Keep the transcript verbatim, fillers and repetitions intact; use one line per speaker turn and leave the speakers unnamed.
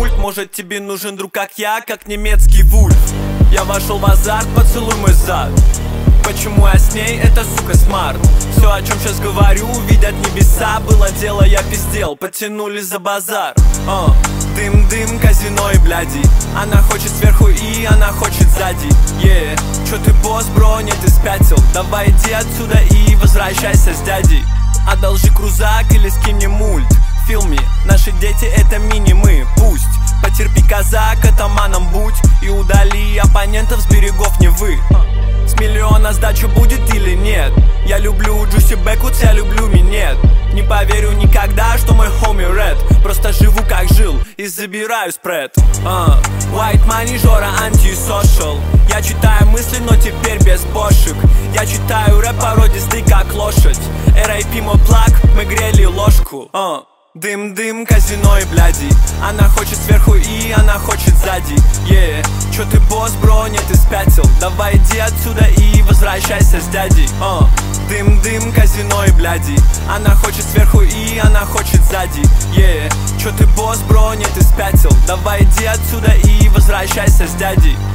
пульт. Может тебе нужен друг, как я, как немецкий вульф. Я вошел в азарт, поцелуй мой зад. Почему я с ней, это сука смарт. Все, о чем сейчас говорю, видят небеса. Было дело, я пиздел, потянули за базар. uh. Дым-дым, казино и бляди. Она хочет сверху и она хочет сзади. yeah. Чё ты босс, бро, нет, ты спятил. Давай иди отсюда и возвращайся с дядей. Одолжи крузак или скинь мне мульт. Feel me, наши дети это мини-мы. Пусть потерпи, казак, атаманом будь. И удали оппонентов с берегов Невы. С миллиона сдача будет или нет? Я люблю Джуси Бэквудс, я люблю минет. Не поверю никогда, что мой хоми Ред. Просто живу как жил и забираю спред. uh. White money, Жора, антисошал. Я читаю мысли, но теперь без бошек. Я читаю рэп породистый, как лошадь. эр ай пи мой плаг, мы грели ложку. uh. Дым-дым, казино и бляди. Она хочет сверху и она хочет сзади. yeah. Чё ты босс, бро, нет, ты спятил. Давай иди отсюда и возвращайся с дядей. uh. Дым-дым, казино и бляди. Она хочет сверху и она хочет сзади. yeah. Чё ты босс, бро, нет, ты спятил. Давай иди отсюда и возвращайся с дядей.